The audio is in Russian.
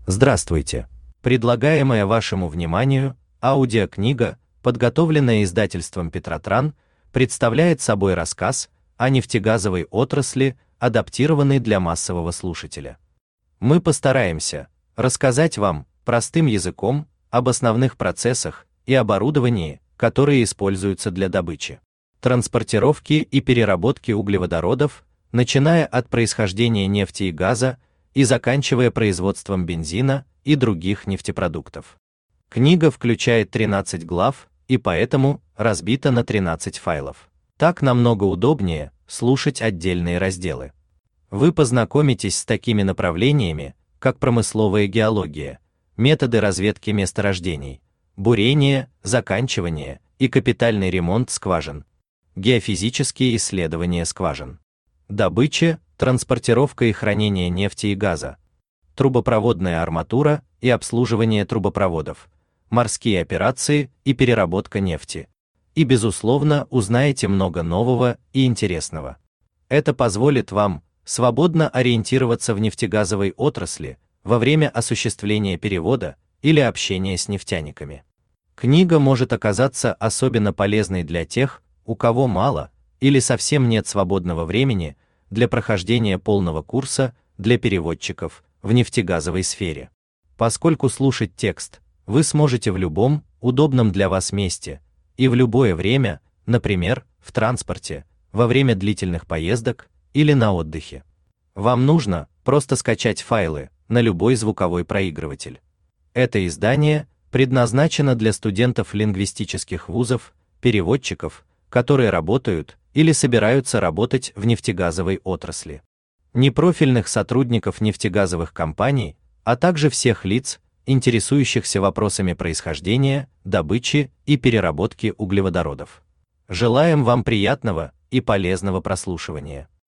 Здравствуйте! Предлагаемая вашему вниманию аудиокнига, подготовленная издательством Петротран, представляет собой рассказ о нефтегазовой отрасли, адаптированный для массового слушателя. Мы постараемся рассказать вам простым языком об основных процессах и оборудовании, которые используются для добычи, транспортировки и переработки углеводородов, начиная от происхождения нефти и газа и заканчивая производством бензина и других нефтепродуктов. Книга включает 13 глав и поэтому разбита на 13 файлов. Так намного удобнее слушать отдельные разделы. Вы познакомитесь с такими направлениями, как промысловая геология, методы разведки месторождений, бурение, заканчивание и капитальный ремонт скважин, геофизические исследования скважин, добыча, транспортировка и хранение нефти и газа, трубопроводная арматура и обслуживание трубопроводов, морские операции и переработка нефти. И, безусловно, узнаете много нового и интересного. Это позволит вам свободно ориентироваться в нефтегазовой отрасли во время осуществления перевода или общения с нефтяниками. Книга может оказаться особенно полезной для тех, у кого мало или совсем нет свободного времени для прохождения полного курса для переводчиков в нефтегазовой сфере. Поскольку слушать текст вы сможете в любом удобном для вас месте и в любое время, например, в транспорте, во время длительных поездок или на отдыхе. Вам нужно просто скачать файлы на любой звуковой проигрыватель. Это издание предназначено для студентов лингвистических вузов, переводчиков, которые работают или собираются работать в нефтегазовой отрасли, непрофильных сотрудников нефтегазовых компаний, а также всех лиц, интересующихся вопросами происхождения, добычи и переработки углеводородов. Желаем вам приятного и полезного прослушивания.